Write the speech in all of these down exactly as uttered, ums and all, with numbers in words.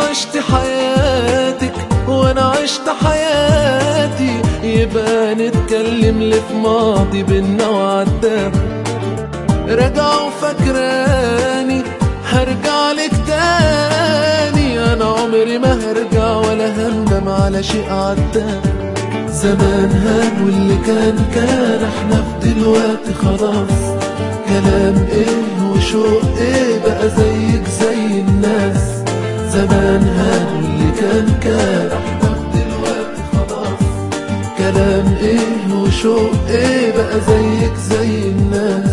عشت حياتك وانا عشت حياتي، يبقى نتكلم ليه في ماضي بينا وعدى. راجعة وفاكراني هرجع لك تاني، انا عمري ما هرجع ولا هندم على شيء عدى. زمان هان واللي كان كان، احنا في دلوقتي خلاص. كلام ايه وشوق ايه بقى زيك زي الناس. زمان هان واللي كان كان، احنا في دلوقتي خلاص. كلام ايه وشوق ايه بقى زيك زي الناس.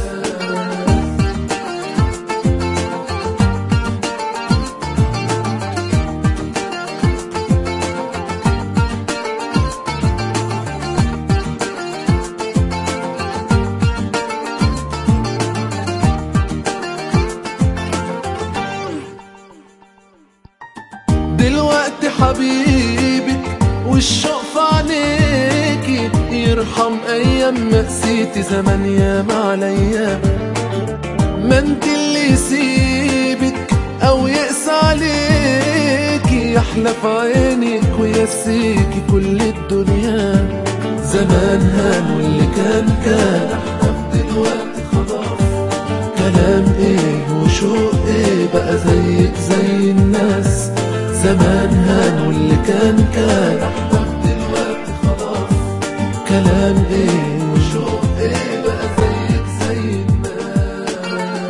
دلوقتي حبيبك والشوق في عينيكي، يرحم ايام ما قسيتي زمان ياما عليا. ما انت اللي يسيبك او يقسى عليكي، يحلى في عينك ويسيكي كل الدنيا. زمان هان واللي كان كان، احنا في دلوقتي خلاص. كلام ايه وشوق ايه بقى زيك زي الناس. زمان هان واللي كان كان، احنا في دلوقتي خلاص. كلام ايه وشوق ايه بقى زيك زي الناس.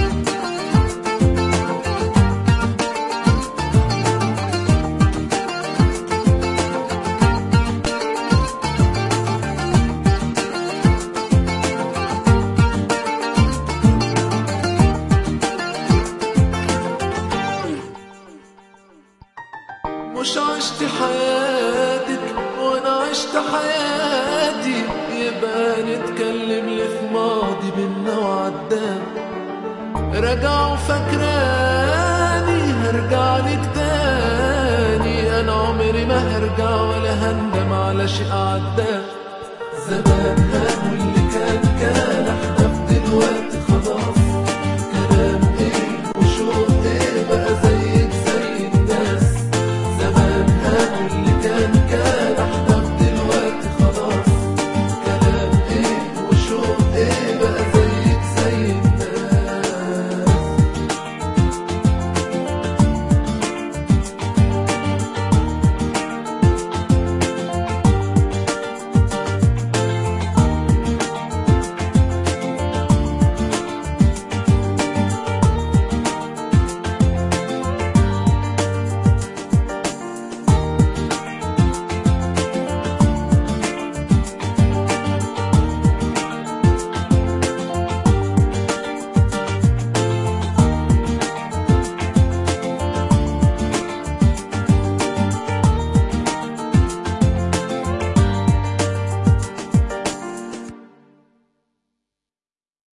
مش عشت حياتك وانا عشت حياتي، يبقى نتكلم ليه في ماضي بينا وعدى. راجعة وفاكراني هرجع لك تاني، انا عمري ما هرجع ولا هندم على شيء عدى. زمان هان